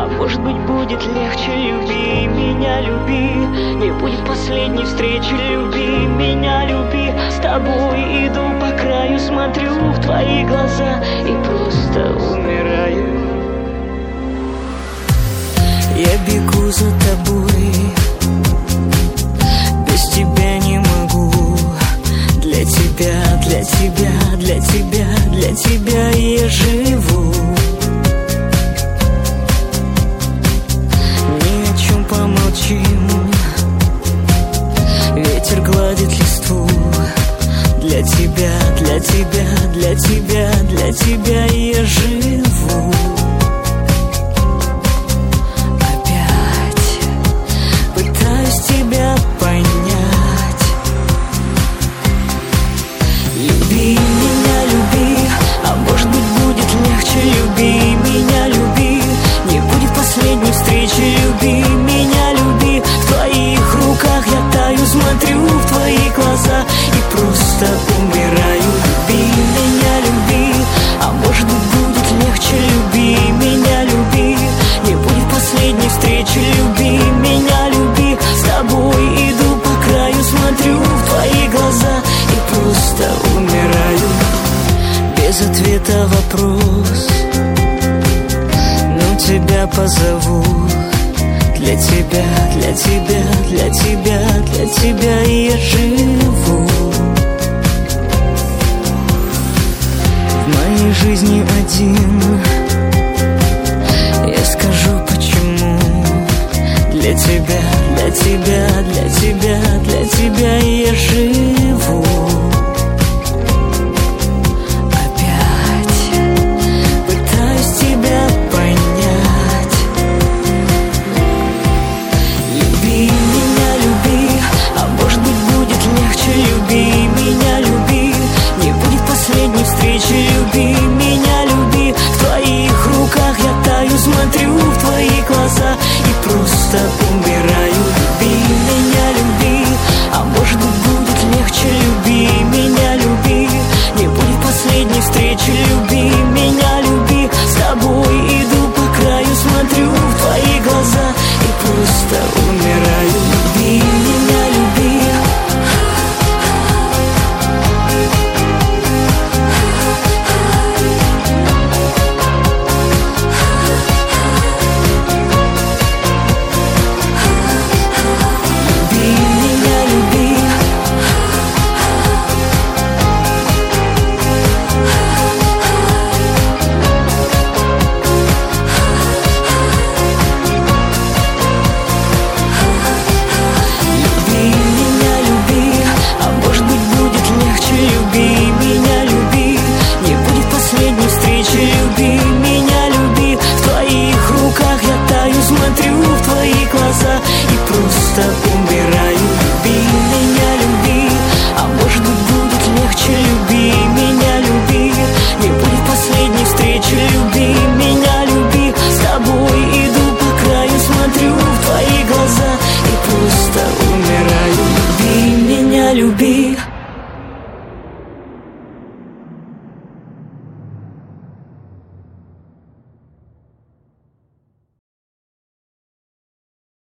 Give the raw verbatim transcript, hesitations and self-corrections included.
А может быть будет легче, люби меня, люби. Не будет последней встречи, люби меня, люби. С тобой иду по краю, смотрю в твои глаза и просто умираю. Я бегу за тобой, без тебя не могу. Для тебя, для тебя, для тебя, для тебя я живу. Ни о чем помолчим, ветер гладит листву. Для тебя, для тебя, для тебя, для тебя я живу. Опять пытаюсь тебя понять. Люби меня, люби, а может быть будет легче. Люби меня, люби, не будет последней встречи. Люби меня, люби, в твоих руках я таю, смотрю в твои глаза и просто умираю. Люби меня, люби, а может быть будет легче. Люби меня, люби, не будет последней встречи. Люби меня, люби, с тобой иду по краю, смотрю в твои глаза и просто умираю. Без ответа вопрос, но тебя позову. Для тебя, для тебя, для тебя, для тебя я живу. В моей жизни один, я скажу почему. Для тебя, для тебя,